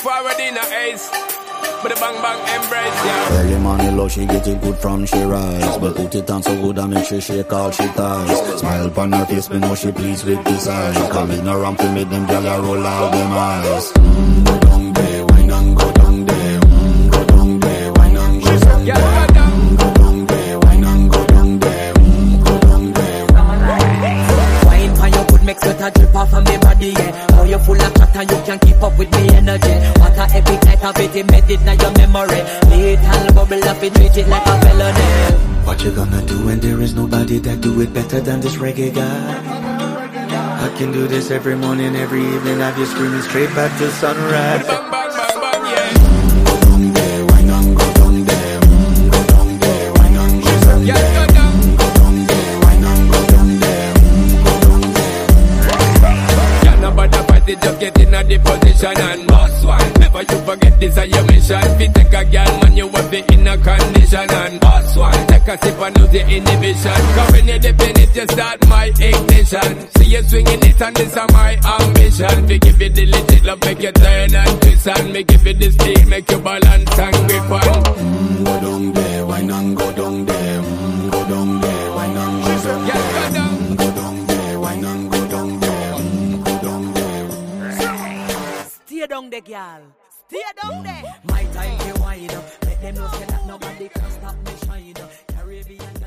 forward in a ace. But the bang bang embrace, yeah. Early money low, she get it good from she rise. But put it on so good and make sure she call she ties. Smile upon her face, me know she pleased with this eyes. Coming around to make them gyal roll out them eyes. Go down there, wine and go down there. Go down there, wine and go down there. Go down there, wine and go down there. Go down there. Wine for your good make sweat a drip off of me body, yeah. How you full of chat and you can keep up with me energy. What a epic night of it, embedded in your memory. Little bubble up, it treat it like a felony. What you gonna do when there is nobody that do it better than this reggae guy? I can do this every morning, every evening. Have you screaming straight back to sunrise. Bang bang bang bang, yeah. Go down there, wine and go down there. Go down there, wine and go down there. Yeah, go down. Go down there, wine and go down there. Go down there. Yeah, nobody fight it, just get in a the position and boss one. Never you forget this is your mission. If you take a girl, man, you have the inner condition and boss one. Take a sip and lose the inhibition. Cause when you dip in it, you start my ignition. See you swinging it and this is my ambition. We give you the legit love, make you turn and twist and me give you the speed, make you balance and grip on. Go down there, wine and go down there. Go down there, wine and go down there. Yeah, go down. Go down there, wine and go down there. Go down there. Stay down there, girl. Stay down there. My time to wind up. Let them know say that nobody can stop me shine. Caribbean.